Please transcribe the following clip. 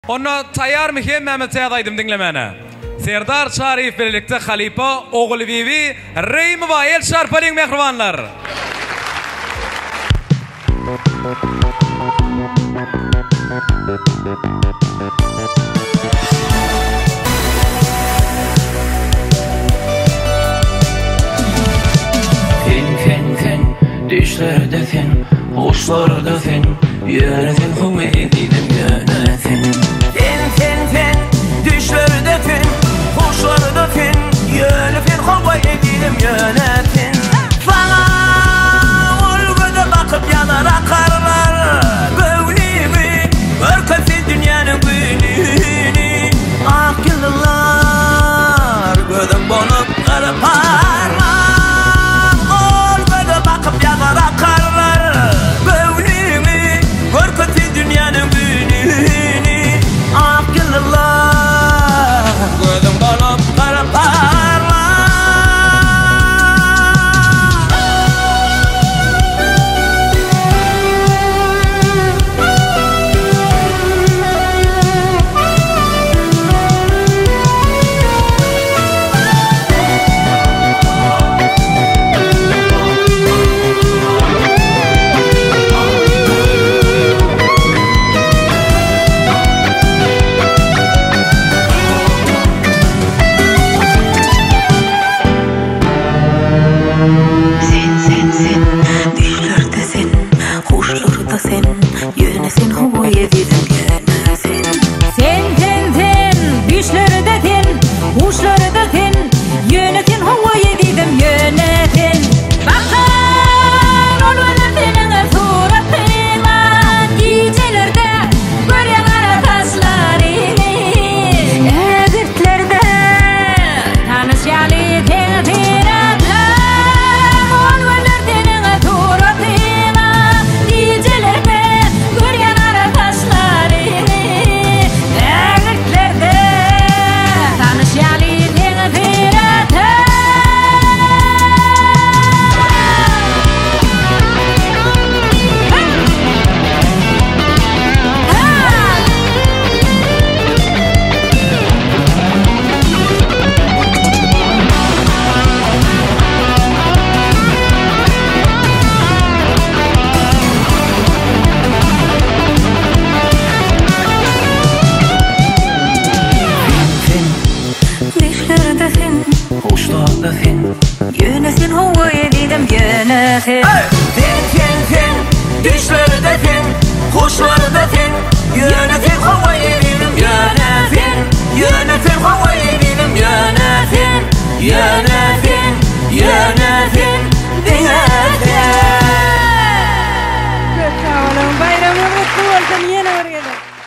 Onu tayar mı hem Mehmet Seyadaydım dinlemene. Serdar Şarif birlikte Halipa, oğul Vivi, Reymi ve El Şarpaling mehruvanlar. Fen, düşlerde fen, hoşlarda fen, yönetin hüveydidim yönetin. Fen, düşlerde fen, hoşlarda fen, yönetin hüveydidim yönetin. Bana olgada bakıp yanar akarlar, gönlümü, örkesin dünyanın gününü. Akıllılar, gözüm bonup kırparlar. Yönesin huvaya dedim yönetin. Fen, düşlerde fen, hoşlarda fen, yönetin huvaya dedim yönetin. Yönetin huvaya dedim yönetin. Yönetin Sağ olun, bayramı mutlu olsun, yine oraya.